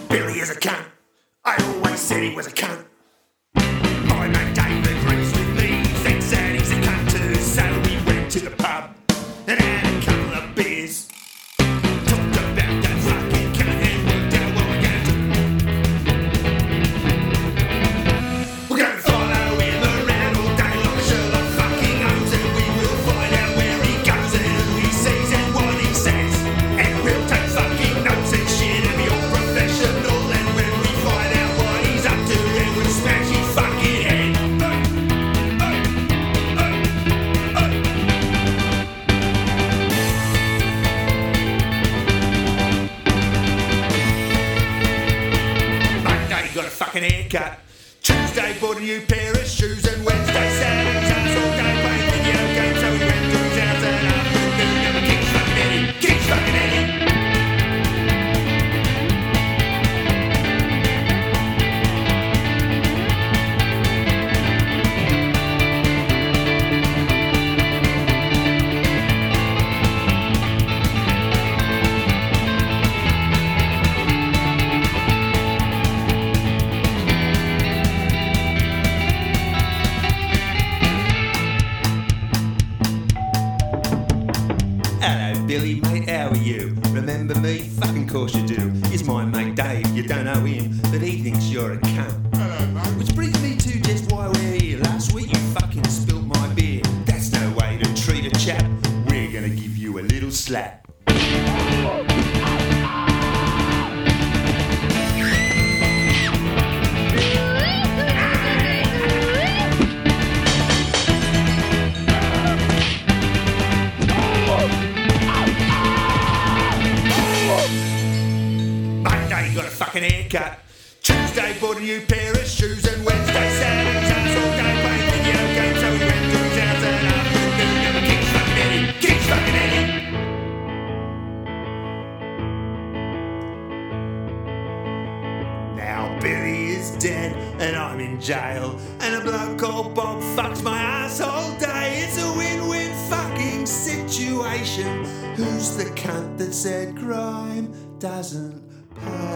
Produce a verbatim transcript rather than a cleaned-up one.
Billy is a cunt. I always said he was a cunt. My mate Dave agrees with me. Thinks that he's a cunt too. So we went to the pub and had a couple of beers. Talked about that fucking cunt and worked out what we're gonna do. We're gonna follow him around all day like Sherlock fucking Holmes, and we will find out where he goes and who he sees and what he says. And we'll take fucking notes and shit and be all professional. And when we find out what he's up to, then we'll smash his fucking head. Monday got a fucking haircut. Tuesday bought a new pair of shoes, and Wednesday sat his ass all day playing video games. So we went to his house and afternoon and we kicked fucking at him, kicked fucking at him. Hello, Billy, mate, how are you? Remember me? Fucking course you do. He's my mate Dave, you don't know him, but he thinks you're a cunt. Hello, mate. Which brings me to just why we're here. Last week you fucking spilt my beer. That's no way to treat a chap. We're gonna give you a little slap. Monday got a fucking haircut. Tuesday bought a new pair of shoes, and Wednesday sat his ass all day playing video games. So we went to his house and afternoon and we kicked fucking at him, kicked fucking at him. Now Billy is dead and I'm in jail, and a bloke called Bob fucks my ass all day. It's a win-win fucking situation. Who's the cunt that said crime doesn't pay?